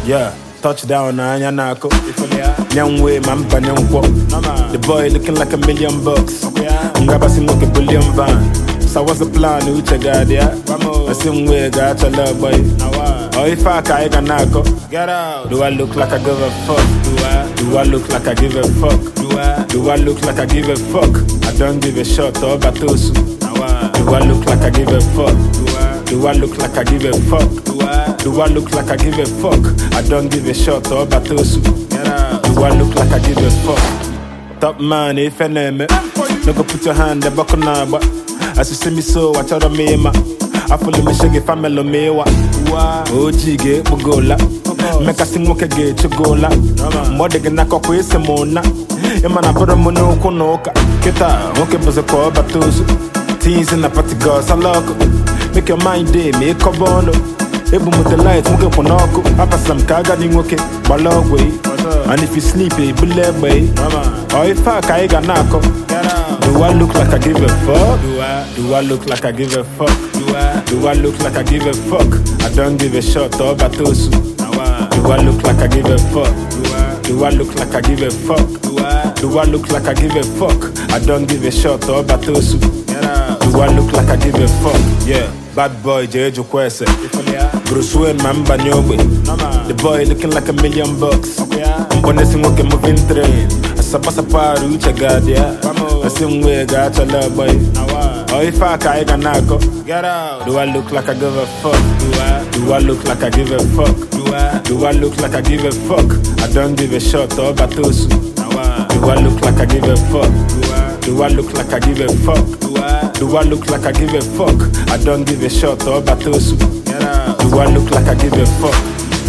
Yeah, touchdown na anya nako. Young way, man, Panyonko. The boy looking like $1,000,000. Ngaba singoke billion van. So what's the plan? Who check out there? I same way, got your love boy. Oh, if I can nako. Get out. Do I look like I give a fuck? Do I look like I give a fuck? Do I look like I give a fuck? I don't give a shot or batosu. Do I look like I give a fuck? Do I look like I give a fuck? Do I look like I give a fuck? I don't give a shot or batosu. Do I look like I give a fuck? Top man, if I name it. No go put your hand the buckle now, but as you see me so, I tell me ma. I follow me shaggy family mewa. OG get bugola. Make a sing walk a gate to gola. More than a cock with Simona. Emana put a mono konoka. Kita, okay, was a call batosu. Teens in the party girls, I love. Make your mind day, make a bono. Able with the lights, look up on Oko. I pass some kaga, okay, but long way. And if you sleepy, believe way. Or if I got nako. Do I look like I give a fuck? Do I look like I give a fuck? Do I look like I give a fuck? I don't give a shot or batosu. Do I look like I give a fuck? Do I look like I give a fuck? Do I look like I give a fuck? I don't give a shot or batosu. Do I look like I give a fuck? Yeah, bad boy Jeju Kwese. Bruce Wayne man Banyobe. The boy looking like $1,000,000. Mbone singoke moving train. Asabasa paru chagadia. The same way got your love boy. Oh, if I can nako. Get out. Do I look like I give a fuck? Do I look like I give a fuck? Do I look like I give a fuck? I don't give a shot or batosu. Do I look like I give a fuck? Do I look like I give a fuck? Do I look like I give a fuck? I don't give a shot or batosu. Do I look like I give a fuck?